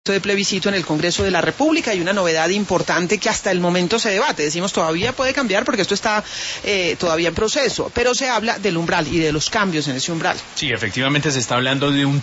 de plebiscito en el Congreso de la República. Hay una novedad importante que hasta el momento se debate. Decimos todavía puede cambiar porque esto está todavía en proceso, pero se habla del umbral y de los cambios en ese umbral. Sí, efectivamente se está hablando de un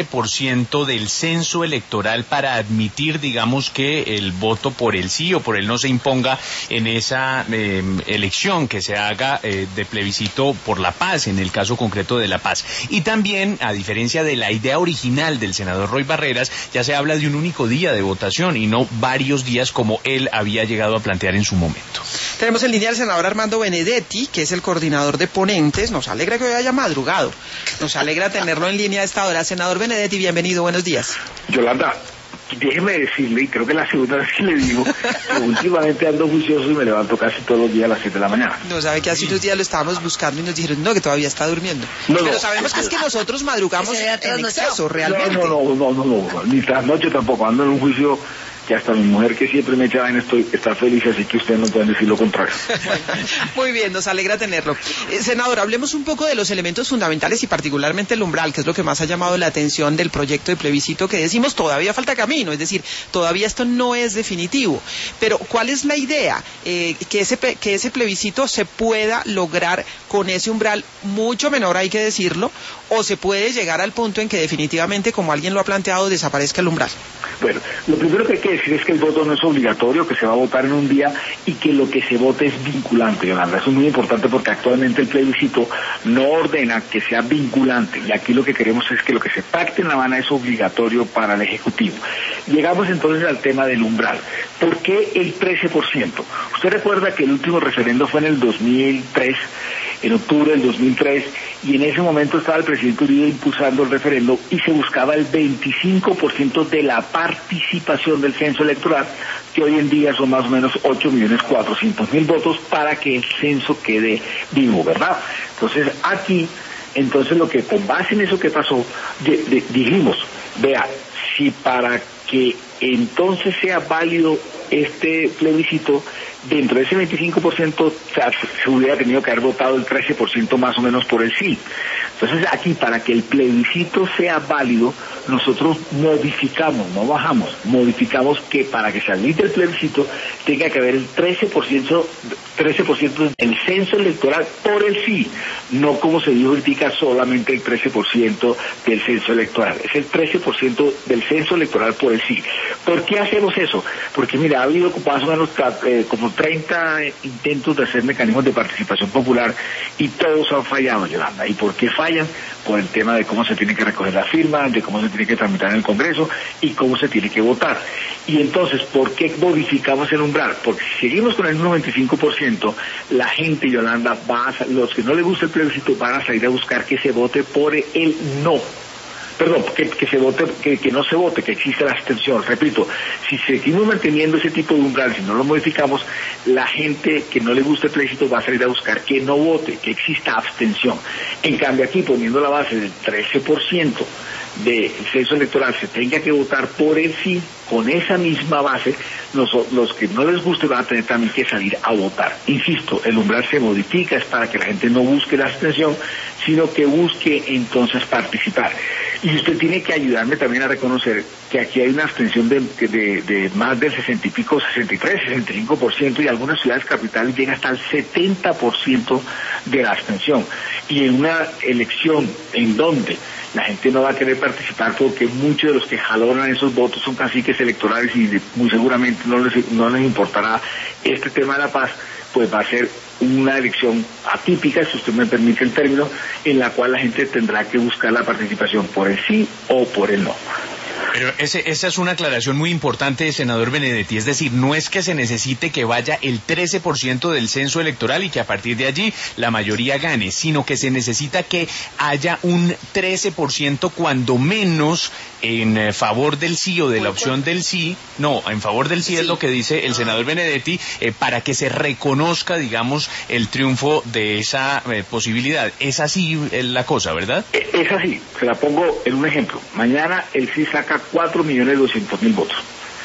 13% del censo electoral para admitir, digamos, que el voto por el sí o por el no se imponga en esa elección que se haga de plebiscito por la paz, en el caso concreto de la paz. Y también, a diferencia de la idea original del senador Roy Barreras, ya se habla de un único día de votación y no varios días como él había llegado a plantear en su momento. Tenemos en línea al senador Armando Benedetti, que es el coordinador de ponentes. Nos alegra que hoy haya madrugado. Nos alegra tenerlo en línea a esta hora. Senador Benedetti, bienvenido, buenos días. Yolanda, déjeme decirle, y creo que la segunda vez que le digo, que últimamente ando juicioso y me levanto casi todos los días a las 7 de la mañana. No, sabe que hace unos días lo estábamos buscando y nos dijeron, no, que todavía está durmiendo. Pero sabemos que es que nosotros madrugamos en exceso, realmente. No, ni trasnoche tampoco, ando en un juicio que hasta mi mujer, que siempre me echa vaina, está feliz, así que ustedes no pueden decir lo contrario. Muy bien, nos alegra tenerlo. Senador, hablemos un poco de los elementos fundamentales y particularmente el umbral, que es lo que más ha llamado la atención del proyecto de plebiscito, que decimos todavía falta camino, es decir, todavía esto no es definitivo. Pero, ¿cuál es la idea? Que ese plebiscito se pueda lograr con ese umbral mucho menor, hay que decirlo, o se puede llegar al punto en que definitivamente, como alguien lo ha planteado, desaparezca el umbral. Bueno, lo primero que hay que decir es que el voto no es obligatorio, que se va a votar en un día y que lo que se vote es vinculante, Yolanda. Eso es muy importante porque actualmente el plebiscito no ordena que sea vinculante y aquí lo que queremos es que lo que se pacte en La Habana es obligatorio para el Ejecutivo. Llegamos entonces al tema del umbral. ¿Por qué el 13%? Usted recuerda que el último referendo fue en el 2003, en octubre del 2003, y en ese momento estaba el presidente Uribe impulsando el referendo y se buscaba el 25% de la participación del censo electoral, que hoy en día son más o menos 8.400.000 votos para que el censo quede vivo, ¿verdad? Entonces aquí, lo que con base en eso que pasó, dijimos, vea, si para que entonces sea válido este plebiscito, dentro de ese 25% se hubiera tenido que haber votado el 13% más o menos por el sí. Entonces aquí, para que el plebiscito sea válido, nosotros modificamos, no bajamos, modificamos que para que se admita el plebiscito tenga que haber el 13% del censo electoral por el sí, no como se dijo ahorita solamente el 13% del censo electoral, es el 13% del censo electoral por el sí. ¿Por qué hacemos eso? Porque mira, ha habido más o menos como 30 intentos de hacer mecanismos de participación popular y todos han fallado, Yolanda. ¿Y por qué fallan? Por el tema de cómo se tiene que recoger la firma, de cómo se tiene que tramitar en el Congreso y cómo se tiene que votar. Y entonces, ¿por qué modificamos el umbral? Porque si seguimos con el 95%, la gente, Yolanda, los que no les gusta el plebiscito van a salir a buscar que se vote por el no. Perdón, que se vote, que no se vote, que exista la abstención. Repito, si seguimos manteniendo ese tipo de umbral, si no lo modificamos, la gente que no le gusta el plebiscito va a salir a buscar que no vote, que exista abstención. En cambio aquí, poniendo la base del 13% del censo electoral se tenga que votar por el sí, con esa misma base, los que no les guste van a tener también que salir a votar. Insisto, el umbral se modifica, es para que la gente no busque la abstención, sino que busque entonces participar. Y usted tiene que ayudarme también a reconocer que aquí hay una abstención de más del 60 y pico, 63, 65%, y algunas ciudades capitales llega hasta el 70% de la abstención. Y en una elección en donde la gente no va a querer participar porque muchos de los que jalonan esos votos son caciques electorales y muy seguramente no les importará este tema de la paz, pues va a ser una elección atípica, si usted me permite el término, en la cual la gente tendrá que buscar la participación por el sí o por el no. Pero esa es una aclaración muy importante, senador Benedetti, es decir, no es que se necesite que vaya el 13% del censo electoral y que a partir de allí la mayoría gane, sino que se necesita que haya un 13% cuando menos en favor del sí o de la opción del sí, no, en favor del sí es lo que dice el senador Benedetti, para que se reconozca, digamos, el triunfo de esa posibilidad. Es así la cosa, ¿verdad? Es así, se la pongo en un ejemplo. Mañana el sí saca 4.200.000 votos.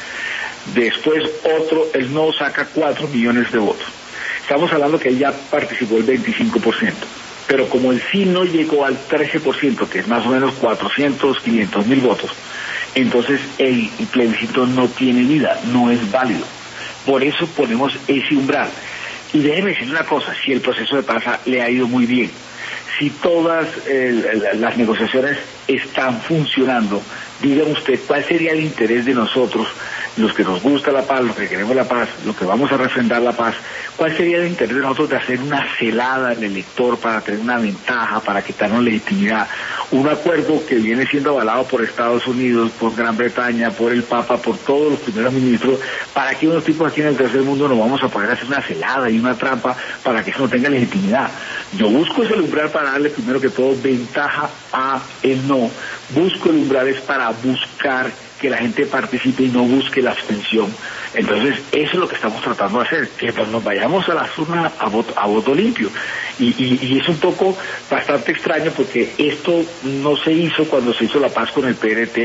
Después el no saca 4 millones de votos. Estamos hablando que ya participó el 25%. Pero como el sí no llegó al 13%, que es más o menos 500.000 votos, entonces el plebiscito no tiene vida, no es válido. Por eso ponemos ese umbral. Y déjeme decir una cosa, si el proceso de paz le ha ido muy bien, si todas las negociaciones están funcionando, dígame usted, ¿cuál sería el interés de nosotros, los que nos gusta la paz, los que queremos la paz, los que vamos a refrendar la paz? ¿Cuál sería el interés de nosotros de hacer una celada al elector para tener una ventaja, para quitarnos legitimidad? Un acuerdo que viene siendo avalado por Estados Unidos, por Gran Bretaña, por el Papa, por todos los primeros ministros, para que unos tipos aquí en el tercer mundo nos vamos a poder hacer una celada y una trampa para que eso no tenga legitimidad. Yo busco ese umbral para darle primero que todo ventaja a el no. Busco el umbral es para buscar que la gente participe y no busque la abstención. Entonces, eso es lo que estamos tratando de hacer, que pues nos vayamos a las urnas a voto limpio. Y es un poco bastante extraño porque esto no se hizo cuando se hizo la paz con el PRT,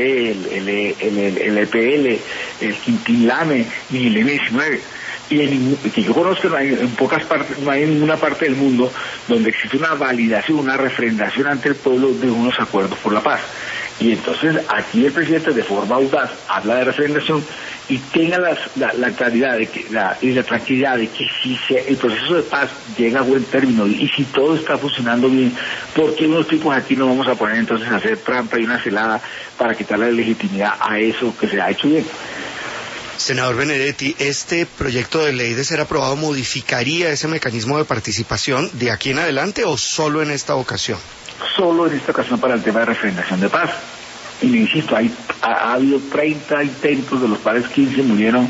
el EPL, el Quintín Lame, ni el M19. Y que yo conozco, no hay en ninguna parte del mundo donde existe una validación, una refrendación ante el pueblo de unos acuerdos por la paz. Y entonces aquí el presidente de forma audaz habla de refrendación y tenga la claridad de que y la tranquilidad de que si el proceso de paz llega a buen término y si todo está funcionando bien, ¿por qué unos tipos aquí no vamos a poner entonces a hacer trampa y una celada para quitarle legitimidad a eso que se ha hecho bien? Senador Benedetti, ¿este proyecto de ley de ser aprobado modificaría ese mecanismo de participación de aquí en adelante o solo en esta ocasión? Solo en esta ocasión para el tema de refrendación de paz. Y le insisto, ha habido 30 intentos, de los cuales 15 murieron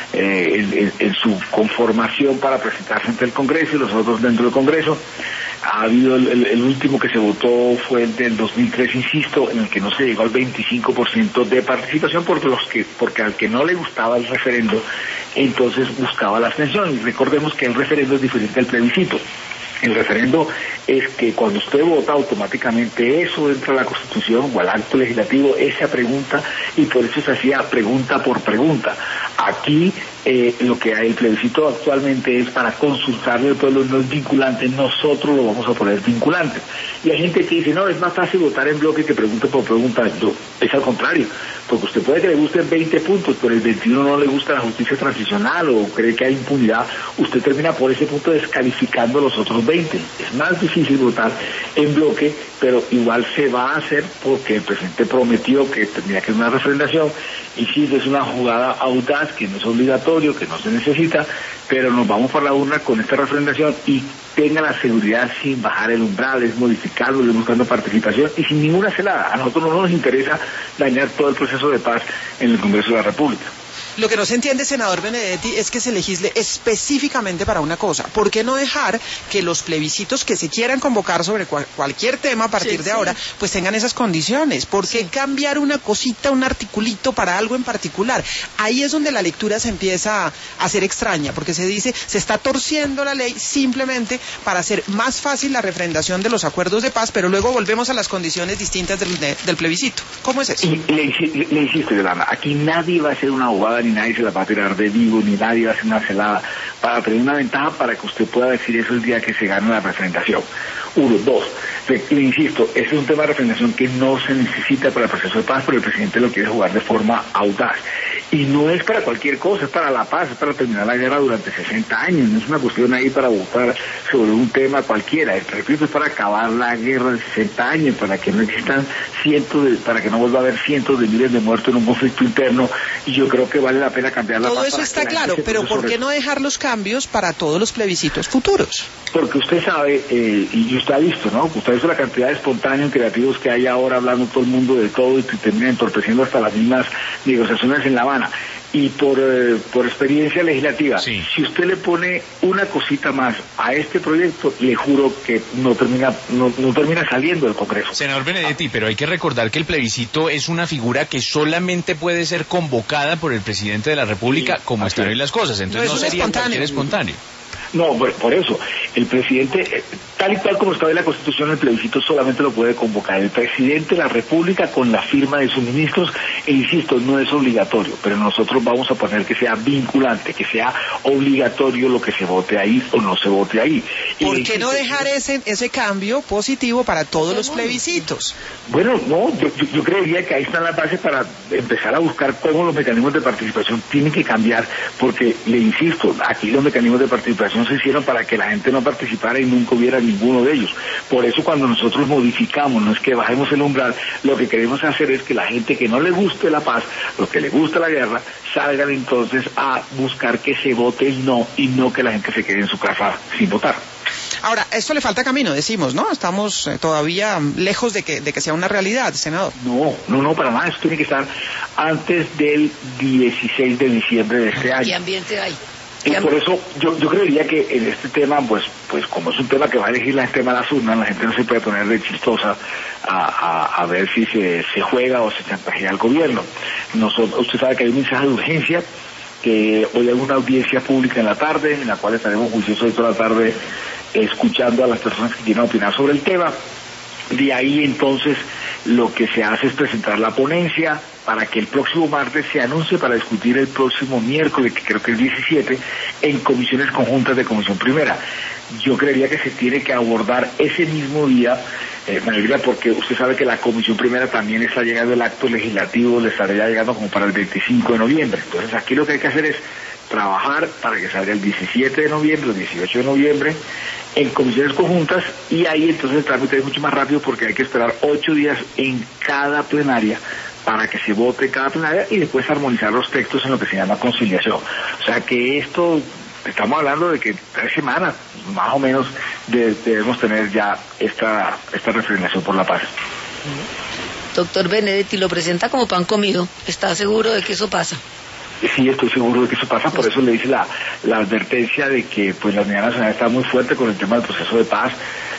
en su conformación para presentarse ante el Congreso y los otros dentro del Congreso. Ha habido el último que se votó fue el del 2003, insisto, en el que no se llegó al 25% de participación porque al que no le gustaba el referendo, entonces buscaba la abstención. Y recordemos que el referendo es diferente al plebiscito. El referendo es que cuando usted vota automáticamente eso entra a la Constitución o al acto legislativo, esa pregunta, y por eso se hacía pregunta por pregunta. Aquí lo que hay el plebiscito actualmente es para consultarle al pueblo, no es vinculante, nosotros lo vamos a poner vinculante. Y hay gente que dice, no, es más fácil votar en bloque que pregunta por pregunta. No, es al contrario, porque usted puede que le gusten 20 puntos, pero el 21 no le gusta la justicia transicional o cree que hay impunidad, usted termina por ese punto descalificando los otros 20. Es más difícil votar en bloque, pero igual se va a hacer porque el presidente prometió que tendría que ser una refrendación, y sí, es una jugada audaz que no es obligatorio, que no se necesita, pero nos vamos para la urna con esta refrendación y tenga la seguridad sin bajar el umbral, es modificarlo, es buscando participación y sin ninguna celada. A nosotros no nos interesa dañar todo el proceso de paz en el Congreso de la República. Lo que no se entiende, senador Benedetti, es que se legisle específicamente para una cosa. ¿Por qué no dejar que los plebiscitos que se quieran convocar sobre cualquier tema a partir de ahora, pues tengan esas condiciones? ¿Por qué cambiar una cosita, un articulito para algo en particular? Ahí es donde la lectura se empieza a hacer extraña, porque se dice, se está torciendo la ley simplemente para hacer más fácil la refrendación de los acuerdos de paz, pero luego volvemos a las condiciones distintas del plebiscito. ¿Cómo es eso? Le insisto, Yolanda, aquí nadie va a hacer una bobada, ni nadie se la va a tirar de vivo, ni nadie va a hacer una celada para tener una ventaja para que usted pueda decir eso el día que se gane la refrendación. Uno, dos, le insisto, este es un tema de refrendación que no se necesita para el proceso de paz, pero el presidente lo quiere jugar de forma audaz. Y no es para cualquier cosa, es para la paz, es para terminar la guerra durante 60 años, no es una cuestión ahí para votar sobre un tema cualquiera, repito, es para acabar la guerra de 60 años, para que no existan para que no vuelva a haber cientos de miles de muertos en un conflicto interno, y yo creo que vale la pena cambiar la paz. Todo eso está claro, pero ¿por qué no dejar los cambios para todos los plebiscitos futuros? Porque usted sabe, y usted ha visto, ¿no? Usted ha visto la cantidad de espontáneos creativos que hay ahora hablando todo el mundo de todo y que termina entorpeciendo hasta las mismas negociaciones en La Habana. Y por experiencia legislativa, sí, si usted le pone una cosita más a este proyecto, le juro que no termina saliendo del Congreso. Senador Benedetti, pero hay que recordar que el plebiscito es una figura que solamente puede ser convocada por el presidente de la República, sí, como están hoy las cosas, entonces no sería cualquier espontáneo. No, por eso, el presidente Tal y cual como está en la Constitución, el plebiscito solamente lo puede convocar el presidente de la República con la firma de sus ministros, e insisto, no es obligatorio, pero nosotros vamos a poner que sea vinculante, que sea obligatorio lo que se vote ahí o no se vote ahí. ¿Por qué no dejar ese cambio positivo para todos los plebiscitos? Bueno, no, yo creería que ahí están las bases para empezar a buscar cómo los mecanismos de participación tienen que cambiar, porque, le insisto, aquí los mecanismos de participación se hicieron para que la gente no participara y nunca hubiera ninguno de ellos. Por eso cuando nosotros modificamos, no es que bajemos el umbral, lo que queremos hacer es que la gente que no le guste la paz, lo que le gusta la guerra, salgan entonces a buscar que se vote el no, y no que la gente se quede en su casa sin votar. Ahora, esto le falta camino, decimos, ¿no? Estamos todavía lejos de que sea una realidad, senador. No, para nada. Esto tiene que estar antes del 16 de diciembre de este año. ¿Qué ambiente hay? Y por eso yo creería que en este tema, pues como es un tema que va a elegir la gente de las urnas, la gente no se puede poner de chistosa a ver si se juega o se chantajea al gobierno. Usted sabe que hay un mensaje de urgencia, que hoy hay una audiencia pública en la tarde, en la cual estaremos juiciosos hoy toda la tarde escuchando a las personas que quieran opinar sobre el tema. De ahí entonces lo que se hace es presentar la ponencia para que el próximo martes se anuncie para discutir el próximo miércoles, que creo que es 17, en comisiones conjuntas de Comisión Primera. Yo creería que se tiene que abordar ese mismo día, María, porque usted sabe que la Comisión Primera también está llegando, el acto legislativo le estaría llegando como para el 25 de noviembre. Entonces aquí lo que hay que hacer es trabajar para que salga el 17 de noviembre, el 18 de noviembre, en comisiones conjuntas, y ahí entonces el trámite es mucho más rápido porque hay que esperar 8 días en cada plenaria para que se vote cada plenaria y después armonizar los textos en lo que se llama conciliación. O sea que esto, estamos hablando de que 3 semanas más o menos debemos tener ya esta refrendación por la paz. Doctor Benedetti, lo presenta como pan comido. ¿Está seguro de que eso pasa? Sí, estoy seguro de que eso pasa, por eso le hice la advertencia de que pues la Unidad Nacional está muy fuerte con el tema del proceso de paz.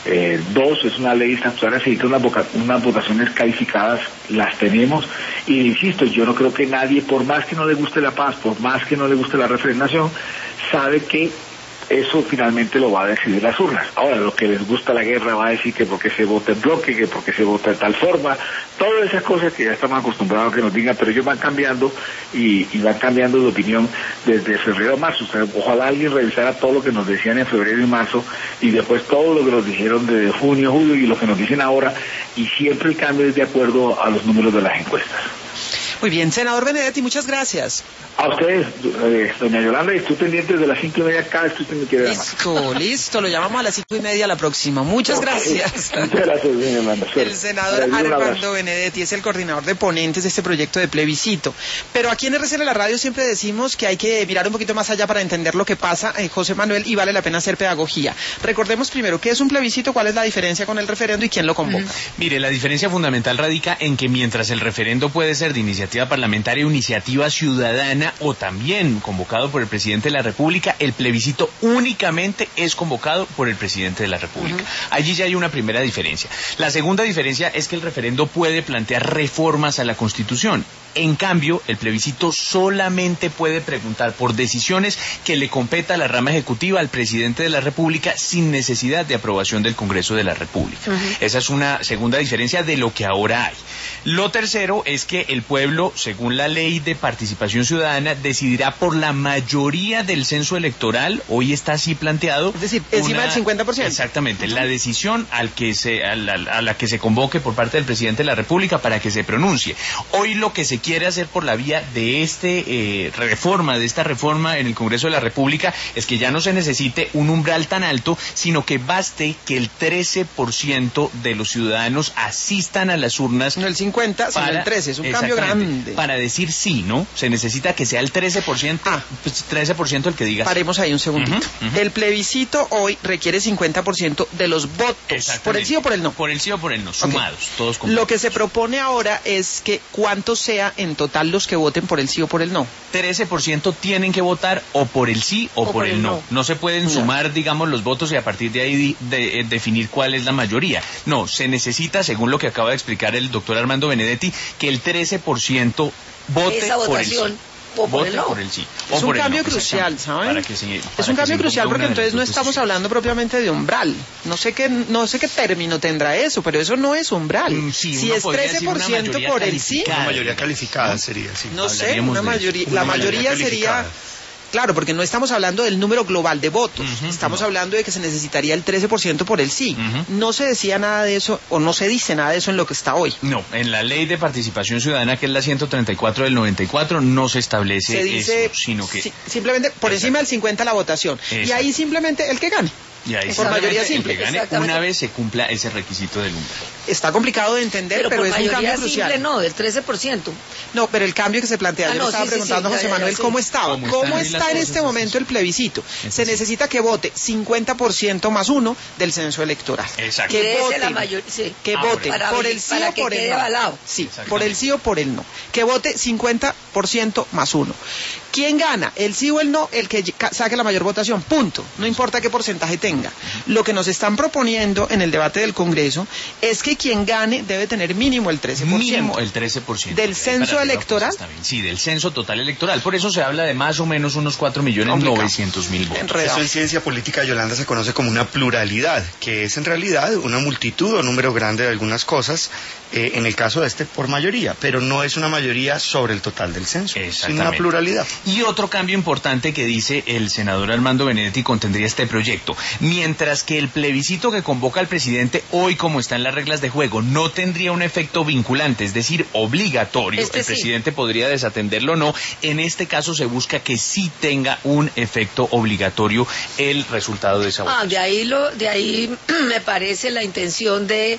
2, es una ley estatutaria, se necesitan unas votaciones calificadas, las tenemos, y insisto, yo no creo que nadie, por más que no le guste la paz, por más que no le guste la refrendación, sabe que eso finalmente lo va a decidir las urnas. Ahora, lo que les gusta la guerra va a decir que porque se vota en bloque, que porque se vota de tal forma, todas esas cosas que ya estamos acostumbrados a que nos digan, pero ellos van cambiando y van cambiando de opinión desde febrero a marzo. O sea, ojalá alguien revisara todo lo que nos decían en febrero y marzo y después todo lo que nos dijeron desde junio, julio y lo que nos dicen ahora, y siempre el cambio es de acuerdo a los números de las encuestas. Muy bien, senador Benedetti, muchas gracias. A ustedes, doña Yolanda, y estoy pendiente de las 5:30 cada vez que usted me quiere llamar. Listo, lo llamamos a las 5:30 la próxima. Muchas gracias. Muchas gracias, doña Yolanda. El senador Armando Benedetti es el coordinador de ponentes de este proyecto de plebiscito. Pero aquí en RCN La Radio siempre decimos que hay que mirar un poquito más allá para entender lo que pasa, José Manuel, y vale la pena hacer pedagogía. Recordemos primero, ¿qué es un plebiscito? ¿Cuál es la diferencia con el referendo y quién lo convoca? Mire, la diferencia fundamental radica en que mientras el referendo puede ser de iniciativa parlamentaria o iniciativa ciudadana o también convocado por el presidente de la República, el plebiscito únicamente es convocado por el presidente de la República. Allí ya hay una primera diferencia. La segunda diferencia es que el referendo puede plantear reformas a la Constitución. En cambio, el plebiscito solamente puede preguntar por decisiones que le competa a la rama ejecutiva, al presidente de la República, sin necesidad de aprobación del Congreso de la República. Esa es una segunda diferencia de lo que ahora hay. Lo tercero es que el pueblo, según la ley de participación ciudadana, decidirá por la mayoría del censo electoral. Hoy está así planteado. Es decir, encima del 50%. Exactamente, la decisión a la que se convoque por parte del presidente de la República para que se pronuncie. Hoy lo que se quiere hacer por la vía de esta reforma en el Congreso de la República es que ya no se necesite un umbral tan alto, sino que baste que el 13% de los ciudadanos asistan a las urnas. No el 50, sino el 13, es un cambio grande. Para decir sí, ¿no? Se necesita que sea el 13%, pues 13% el que diga sí. Paremos ahí un segundito. El plebiscito hoy requiere 50% de los votos. ¿Por el sí o por el no? Por el sí o por el no, sumados, todos completos. Lo que se propone ahora es que cuánto sea en total los que voten por el sí o por el no. 13% tienen que votar o por el sí o por el no. No se pueden sumar, digamos, los votos y a partir de ahí definir cuál es la mayoría. No, se necesita, según lo que acaba de explicar el doctor Armando Benedetti, que el 13% vote por el sí. O por el no. por el sí. Es un cambio crucial, ¿saben? Es un cambio crucial porque entonces no estamos hablando propiamente de umbral. No sé qué término tendrá eso, pero eso no es umbral. Si es 13% por el sí, una mayoría calificada sería, sí. No sé, la mayoría sería... Claro, porque no estamos hablando del número global de votos, estamos hablando de que se necesitaría el 13% por el sí. No se decía nada de eso, o no se dice nada de eso en lo que está hoy. No, en la Ley de Participación Ciudadana, que es la 134 del 94, no se establece se dice, eso, sino que... simplemente por encima del 50 la votación. Y ahí simplemente el que gane. Y ahí por mayoría simple. El que gane una vez se cumpla ese requisito del umbral. Está complicado de entender, pero es un cambio crucial. Simple no, del 13%. No, pero el cambio que se plantea, yo le estaba preguntando a José Manuel cómo estaba. ¿Cómo está en este momento el plebiscito? Se necesita que vote 50% más uno del censo electoral. Exacto. Que voten, que voten por el sí o por el no. Sí, por el sí o por el no. Que vote 50% más uno. ¿Quién gana? ¿El sí o el no? El que saque la mayor votación, punto. No importa qué porcentaje tenga. Lo que nos están proponiendo en el debate del Congreso es que quien gane debe tener mínimo el 13%. Mínimo el 13%. ¿Del censo electoral? Sí, del censo total electoral. Por eso se habla de más o menos unos 4.900.000 votos. Eso en ciencia política, Yolanda, se conoce como una pluralidad, que es en realidad una multitud o número grande de algunas cosas, en el caso de este por mayoría, pero no es una mayoría sobre el total del censo, sino una pluralidad. Y otro cambio importante que dice el senador Armando Benedetti contendría este proyecto. Mientras que el plebiscito que convoca al presidente hoy, como están las reglas de juego, no tendría un efecto vinculante, es decir, obligatorio, el presidente podría desatenderlo o no. En este caso se busca que sí tenga un efecto obligatorio el resultado de esa votación. De ahí me parece la intención de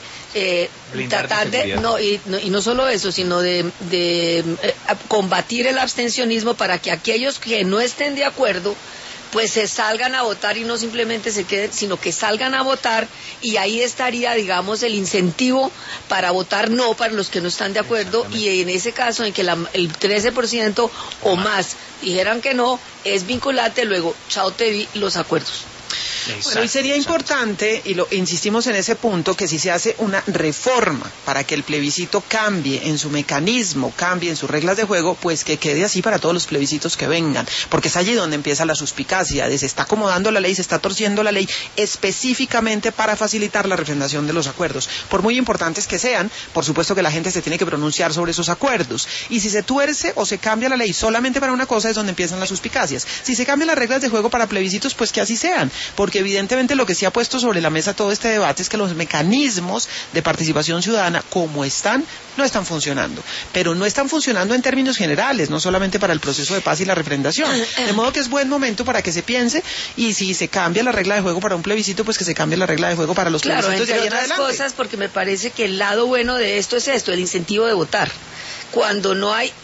tratar de y no solo eso, sino de combatir el abstencionismo para que aquellos que no estén de acuerdo pues se salgan a votar y no simplemente se queden, sino que salgan a votar, y ahí estaría, digamos, el incentivo para votar no para los que no están de acuerdo, y en ese caso en que el 13% o más dijeran que no, es vinculante, luego, chao te vi, los acuerdos. Bueno, y sería importante, y insistimos en ese punto, que si se hace una reforma para que el plebiscito cambie en su mecanismo, cambie en sus reglas de juego, pues que quede así para todos los plebiscitos que vengan, porque es allí donde empieza la suspicacia, de se está acomodando la ley, se está torciendo la ley específicamente para facilitar la refrendación de los acuerdos. Por muy importantes que sean, por supuesto que la gente se tiene que pronunciar sobre esos acuerdos, y si se tuerce o se cambia la ley solamente para una cosa es donde empiezan las suspicacias. Si se cambian las reglas de juego para plebiscitos, pues que así sean, porque evidentemente lo que sí ha puesto sobre la mesa todo este debate es que los mecanismos de participación ciudadana como están, no están funcionando, pero no están funcionando en términos generales, no solamente para el proceso de paz y la refrendación, de modo que es buen momento para que se piense, y si se cambia la regla de juego para un plebiscito, pues que se cambie la regla de juego para los plebiscitos de ahí en adelante. Claro, cosas, porque me parece que el lado bueno de esto es el incentivo de votar. Cuando no hay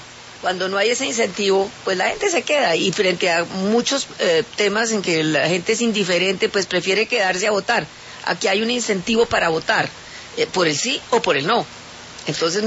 ese incentivo, pues la gente se queda, y frente a muchos temas en que la gente es indiferente, pues prefiere quedarse a votar. Aquí hay un incentivo para votar, por el sí o por el no. Entonces